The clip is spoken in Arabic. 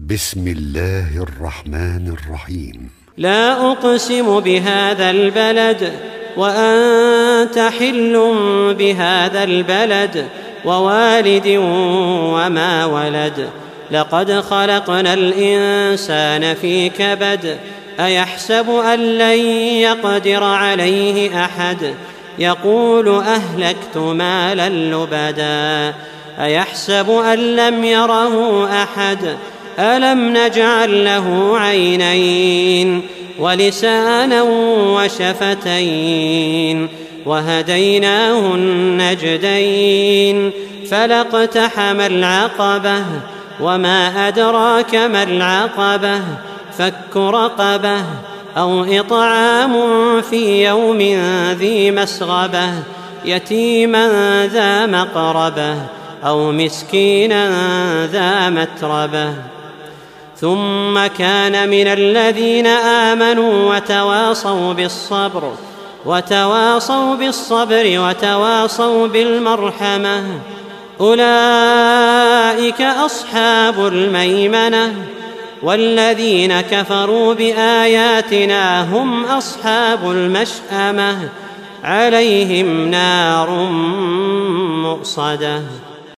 بسم الله الرحمن الرحيم. لا أقسم بهذا البلد وأنت حل بهذا البلد ووالد وما ولد. لقد خلقنا الإنسان في كبد. أيحسب أن لن يقدر عليه أحد. يقول أهلكت مالا لبدا. أيحسب أن لم يره أحد. ألم نجعل له عينين ولسانا وشفتين وهديناه النجدين. فلاقتحم العقبة وما أدراك ما العقبة. فك رقبة أو إطعام في يوم ذي مسغبة يتيما ذا مقربة أو مسكينا ذا متربة. ثم كان من الذين آمنوا وتواصوا بالصبر وتواصوا بالمرحمة. أولئك أصحاب الميمنة. والذين كفروا بآياتنا هم أصحاب المشأمة. عليهم نار مؤصدة.